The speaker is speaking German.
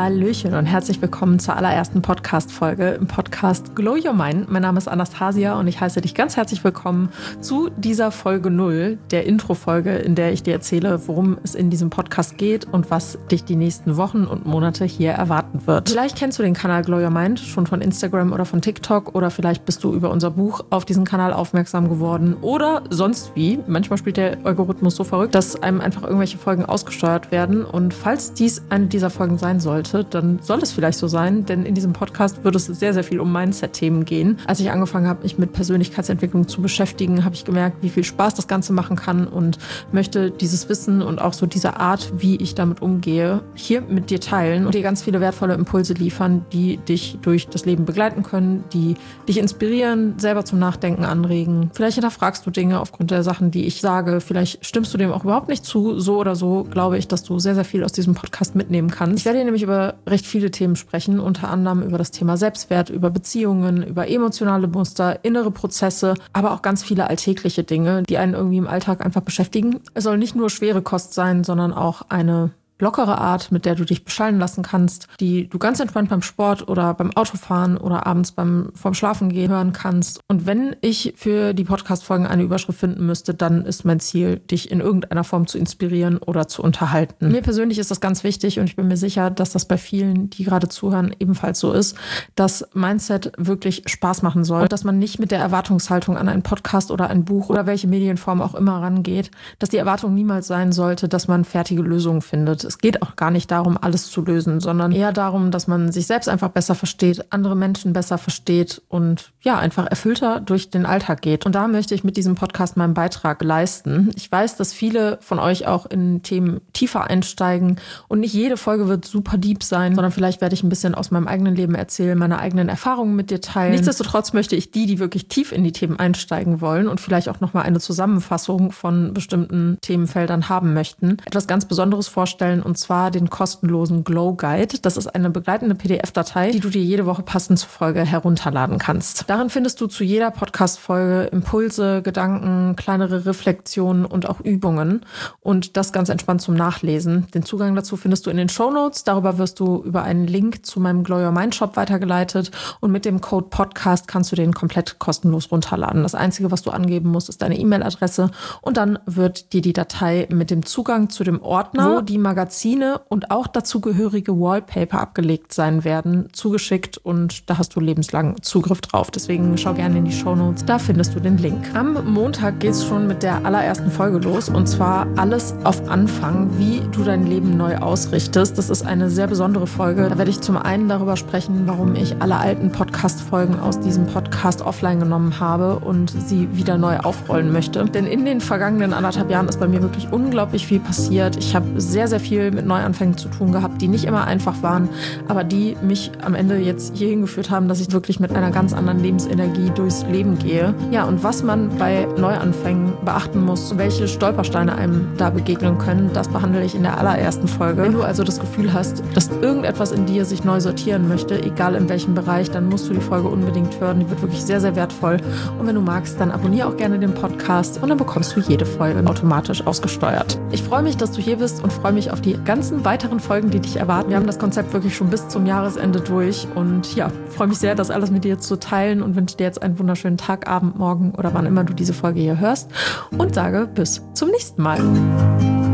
Hallöchen und herzlich willkommen zur allerersten Podcast-Folge im Podcast Glow Your Mind. Mein Name ist Anastasia und ich heiße dich ganz herzlich willkommen zu dieser Folge 0, der Intro-Folge, in der ich dir erzähle, worum es in diesem Podcast geht und was dich die nächsten Wochen und Monate hier erwarten wird. Vielleicht kennst du den Kanal Glow Your Mind schon von Instagram oder von TikTok oder vielleicht bist du über unser Buch auf diesen Kanal aufmerksam geworden oder sonst wie. Manchmal spielt der Algorithmus so verrückt, dass einem einfach irgendwelche Folgen ausgesteuert werden und falls dies eine dieser Folgen sein sollte, dann soll es vielleicht so sein, denn in diesem Podcast wird es sehr, sehr viel um Mindset-Themen gehen. Als ich angefangen habe, mich mit Persönlichkeitsentwicklung zu beschäftigen, habe ich gemerkt, wie viel Spaß das Ganze machen kann und möchte dieses Wissen und auch so diese Art, wie ich damit umgehe, hier mit dir teilen und dir ganz viele wertvolle Impulse liefern, die dich durch das Leben begleiten können, die dich inspirieren, selber zum Nachdenken anregen. Vielleicht hinterfragst du Dinge aufgrund der Sachen, die ich sage. Vielleicht stimmst du dem auch überhaupt nicht zu. So oder so glaube ich, dass du sehr, sehr viel aus diesem Podcast mitnehmen kannst. Ich werde hier nämlich über recht viele Themen sprechen, unter anderem über das Thema Selbstwert, über Beziehungen, über emotionale Muster, innere Prozesse, aber auch ganz viele alltägliche Dinge, die einen irgendwie im Alltag einfach beschäftigen. Es soll nicht nur schwere Kost sein, sondern auch eine lockere Art, mit der du dich beschallen lassen kannst, die du ganz entspannt beim Sport oder beim Autofahren oder abends vorm Schlafengehen hören kannst. Und wenn ich für die Podcast-Folgen eine Überschrift finden müsste, dann ist mein Ziel, dich in irgendeiner Form zu inspirieren oder zu unterhalten. Mir persönlich ist das ganz wichtig und ich bin mir sicher, dass das bei vielen, die gerade zuhören, ebenfalls so ist, dass Mindset wirklich Spaß machen soll und dass man nicht mit der Erwartungshaltung an einen Podcast oder ein Buch oder welche Medienform auch immer rangeht, dass die Erwartung niemals sein sollte, dass man fertige Lösungen findet. Es geht auch gar nicht darum, alles zu lösen, sondern eher darum, dass man sich selbst einfach besser versteht, andere Menschen besser versteht und ja, einfach erfüllter durch den Alltag geht. Und da möchte ich mit diesem Podcast meinen Beitrag leisten. Ich weiß, dass viele von euch auch in Themen tiefer einsteigen und nicht jede Folge wird super deep sein, sondern vielleicht werde ich ein bisschen aus meinem eigenen Leben erzählen, meine eigenen Erfahrungen mit dir teilen. Nichtsdestotrotz möchte ich die wirklich tief in die Themen einsteigen wollen und vielleicht auch nochmal eine Zusammenfassung von bestimmten Themenfeldern haben möchten, etwas ganz Besonderes vorstellen, und zwar den kostenlosen Glow Guide. Das ist eine begleitende PDF-Datei, die du dir jede Woche passend zur Folge herunterladen kannst. Darin findest du zu jeder Podcast-Folge Impulse, Gedanken, kleinere Reflexionen und auch Übungen und das ganz entspannt zum Nachlesen. Den Zugang dazu findest du in den Shownotes. Darüber wirst du über einen Link zu meinem Glow Your Mind Shop weitergeleitet und mit dem Code Podcast kannst du den komplett kostenlos runterladen. Das Einzige, was du angeben musst, ist deine E-Mail-Adresse und dann wird dir die Datei mit dem Zugang zu dem Ordner, wo die Magazine und auch dazugehörige Wallpaper abgelegt sein werden, zugeschickt und da hast du lebenslang Zugriff drauf. Deswegen schau gerne in die Shownotes, da findest du den Link. Am Montag geht es schon mit der allerersten Folge los und zwar alles auf Anfang, wie du dein Leben neu ausrichtest. Das ist eine sehr besondere Folge. Da werde ich zum einen darüber sprechen, warum ich alle alten Podcast-Folgen aus diesem Podcast offline genommen habe und sie wieder neu aufrollen möchte. Denn in den vergangenen 1,5 Jahren ist bei mir wirklich unglaublich viel passiert. Ich habe sehr, sehr viel mit Neuanfängen zu tun gehabt, die nicht immer einfach waren, aber die mich am Ende jetzt hierhin geführt haben, dass ich wirklich mit einer ganz anderen Lebensenergie durchs Leben gehe. Ja, und was man bei Neuanfängen beachten muss, welche Stolpersteine einem da begegnen können, das behandle ich in der allerersten Folge. Wenn du also das Gefühl hast, dass irgendetwas in dir sich neu sortieren möchte, egal in welchem Bereich, dann musst du die Folge unbedingt hören. Die wird wirklich sehr, sehr wertvoll. Und wenn du magst, dann abonniere auch gerne den Podcast und dann bekommst du jede Folge automatisch ausgesteuert. Ich freue mich, dass du hier bist und freue mich auf die ganzen weiteren Folgen, die dich erwarten. Wir haben das Konzept wirklich schon bis zum Jahresende durch und ja, freue mich sehr, das alles mit dir zu teilen und wünsche dir jetzt einen wunderschönen Tag, Abend, Morgen oder wann immer du diese Folge hier hörst und sage bis zum nächsten Mal.